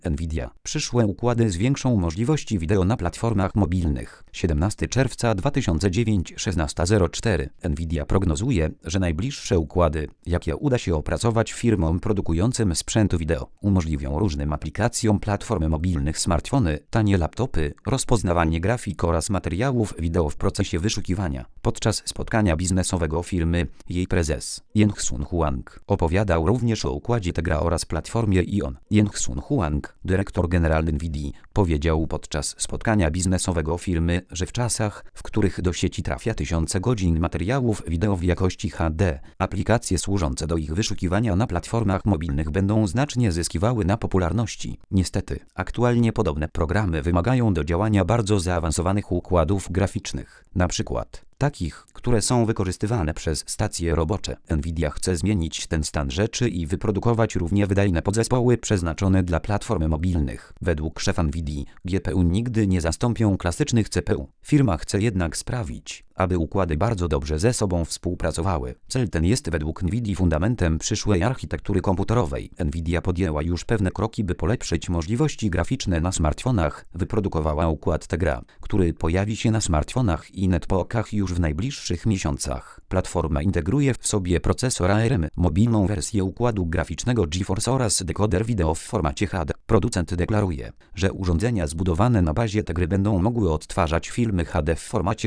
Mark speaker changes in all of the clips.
Speaker 1: Nvidia. Przyszłe układy zwiększą możliwości wideo na platformach mobilnych. 17 czerwca 2009, 16:04. Nvidia prognozuje, że najbliższe układy, jakie uda się opracować firmom produkującym sprzęt wideo, umożliwią różnym aplikacjom platformy mobilnych smartfony, tanie laptopy, rozpoznawanie grafik oraz materiałów wideo w procesie wyszukiwania. Podczas spotkania biznesowego firmy, jej prezes, Jeng-Sun Huang, opowiadał również o układzie Tegra oraz platformie Ion. Jeng-Sun Huang, dyrektor generalny Nvidii, powiedział podczas spotkania biznesowego firmy, że w czasach, w których do sieci trafia tysiące godzin materiałów wideo w jakości HD, aplikacje służące do ich wyszukiwania na platformach mobilnych będą znacznie zyskiwały na popularności. Niestety, aktualnie podobne programy wymagają do działania bardzo zaawansowanych układów graficznych, na przykład takich, które są wykorzystywane przez stacje robocze. Nvidia chce zmienić ten stan rzeczy i wyprodukować równie wydajne podzespoły przeznaczone dla platform mobilnych. Według szefa Nvidii, GPU nigdy nie zastąpią klasycznych CPU. Firma chce jednak sprawić, aby układy bardzo dobrze ze sobą współpracowały. Cel ten jest według Nvidii fundamentem przyszłej architektury komputerowej. Nvidia podjęła już pewne kroki, by polepszyć możliwości graficzne na smartfonach. Wyprodukowała układ Tegra, który pojawi się na smartfonach i netbookach już w najbliższych miesiącach. Platforma integruje w sobie procesor ARM, mobilną wersję układu graficznego GeForce oraz dekoder wideo w formacie HD. Producent deklaruje, że urządzenia zbudowane na bazie Tegry będą mogły odtwarzać filmy HD w formacie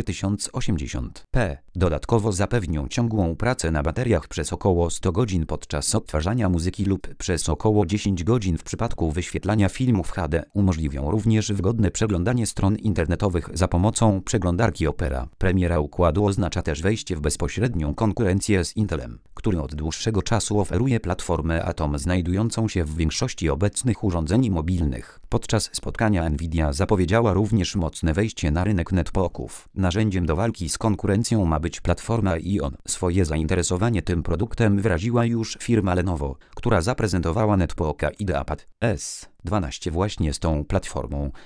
Speaker 1: 1080p. Dodatkowo zapewnią ciągłą pracę na bateriach przez około 100 godzin podczas odtwarzania muzyki lub przez około 10 godzin w przypadku wyświetlania filmów HD. Umożliwią również wygodne przeglądanie stron internetowych za pomocą przeglądarki Opera. Premiera układu oznacza też wejście w bezpośrednią konkurencję z Intelem, który od dłuższego czasu oferuje platformę Atom znajdującą się w większości obecnych urządzeń mobilnych. Podczas spotkania Nvidia zapowiedziała również mocne wejście na rynek netbooków. Narzędziem do walki z konkurencją ma być platforma Ion. Swoje zainteresowanie tym produktem wyraziła już firma Lenovo, która zaprezentowała netbooka IdeaPad S12 właśnie z tą platformą.